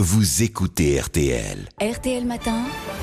vous écoutez RTL. RTL Matin,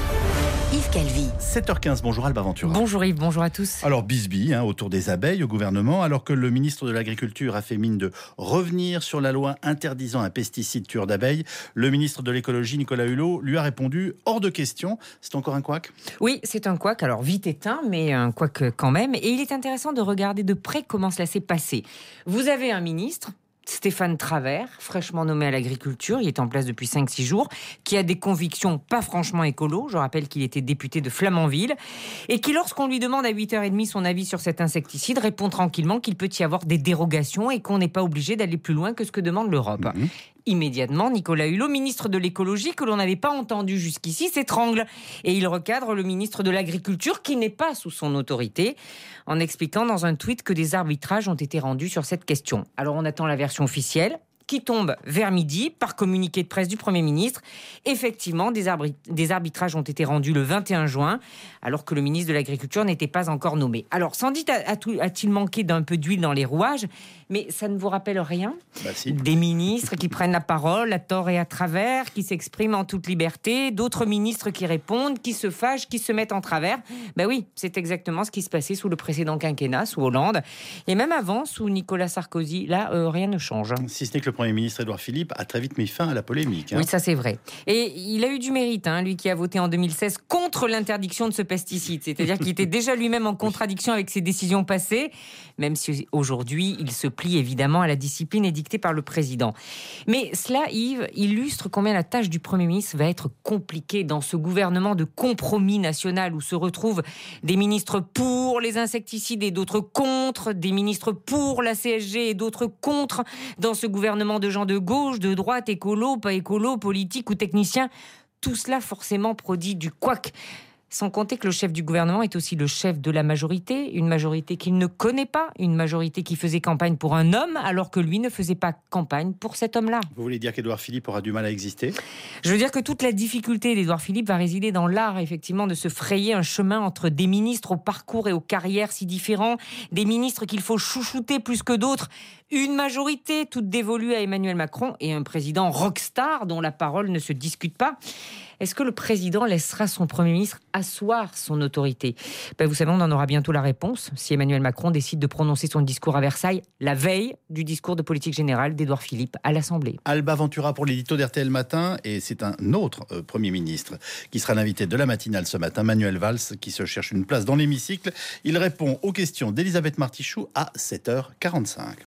Yves Calvi. 7h15, bonjour Alba Ventura. Bonjour Yves, bonjour à tous. Alors bisbille autour des abeilles au gouvernement, alors que le ministre de l'Agriculture a fait mine de revenir sur la loi interdisant un pesticide tueur d'abeilles, le ministre de l'Écologie, Nicolas Hulot, lui a répondu hors de question. C'est encore un couac ? Oui, c'est un couac, alors vite éteint, mais un couac quand même. Et il est intéressant de regarder de près comment cela s'est passé. Vous avez un ministre, Stéphane Travert, fraîchement nommé à l'agriculture, il est en place depuis 5-6 jours, qui a des convictions pas franchement écolo, je rappelle qu'il était député de Flamanville, et qui, lorsqu'on lui demande à 8h30 son avis sur cet insecticide, répond tranquillement qu'il peut y avoir des dérogations et qu'on n'est pas obligé d'aller plus loin que ce que demande l'Europe. Immédiatement, Nicolas Hulot, ministre de l'écologie, que l'on n'avait pas entendu jusqu'ici, s'étrangle. Et il recadre le ministre de l'Agriculture, qui n'est pas sous son autorité, en expliquant dans un tweet que des arbitrages ont été rendus sur cette question. Alors on attend la version officielle, qui tombe vers midi par communiqué de presse du Premier ministre. Effectivement, des arbitrages ont été rendus le 21 juin, alors que le ministre de l'Agriculture n'était pas encore nommé. Alors, sans doute a-t-il manqué d'un peu d'huile dans les rouages, mais ça ne vous rappelle rien ? Si. Des ministres qui prennent la parole à tort et à travers, qui s'expriment en toute liberté, d'autres ministres qui répondent, qui se fâchent, qui se mettent en travers. Oui, c'est exactement ce qui se passait sous le précédent quinquennat, sous Hollande, et même avant, sous Nicolas Sarkozy. Là, rien ne change. Si ce n'est que le Premier ministre Édouard Philippe a très vite mis fin à la polémique. Oui, ça c'est vrai. Et il a eu du mérite, lui qui a voté en 2016 contre l'interdiction de ce pesticide. C'est-à-dire qu'il était déjà lui-même en contradiction avec ses décisions passées, même si aujourd'hui il se plie évidemment à la discipline édictée par le président. Mais cela, Yves, illustre combien la tâche du Premier ministre va être compliquée dans ce gouvernement de compromis national où se retrouvent des ministres pour les insecticides et d'autres contre, des ministres pour la CSG et d'autres contre, dans ce gouvernement de gens de gauche, de droite, écolo, pas écolo, politique ou technicien. Tout cela forcément produit du couac. Sans compter que le chef du gouvernement est aussi le chef de la majorité, une majorité qu'il ne connaît pas, une majorité qui faisait campagne pour un homme, alors que lui ne faisait pas campagne pour cet homme-là. Vous voulez dire qu'Édouard Philippe aura du mal à exister ? Je veux dire que toute la difficulté d'Édouard Philippe va résider dans l'art, effectivement, de se frayer un chemin entre des ministres au parcours et aux carrières si différents, des ministres qu'il faut chouchouter plus que d'autres, une majorité toute dévolue à Emmanuel Macron et un président rockstar dont la parole ne se discute pas. Est-ce que le président laissera son Premier ministre asseoir son autorité ? Vous savez, on en aura bientôt la réponse si Emmanuel Macron décide de prononcer son discours à Versailles la veille du discours de politique générale d'Édouard Philippe à l'Assemblée. Alba Ventura pour l'édito d'RTL Matin, et c'est un autre Premier ministre qui sera l'invité de la matinale ce matin, Manuel Valls, qui se cherche une place dans l'hémicycle. Il répond aux questions d'Elisabeth Martichoux à 7h45.